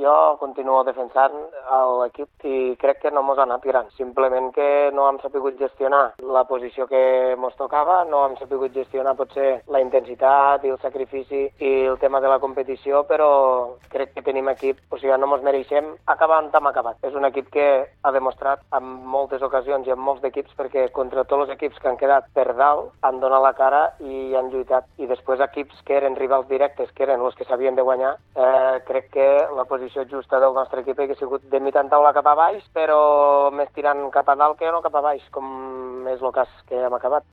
jo continuo defensant l'equip i crec que no mos ha anat gran. Simplement que no hem sapigut gestionar la posició que mos tocava, no hem sapigut gestionar potser la intensitat i el sacrifici i el tema de la competició, però crec que tenim equip, o sigui, no mos mereixem acabar on hem acabat. És un equip que ha demostrat en moltes ocasions i en molts d'equips, perquè contra tots els equips que han quedat per dalt han donat la cara i han lluitat. I després equips que eren rivals directes, que eren els que s'havien de guanyar, crec que la posició justa del nostre equip ha sigut de mitjan taula cap a baix, però més tirant cap a dalt que no cap a baix, com és el cas que hem acabat.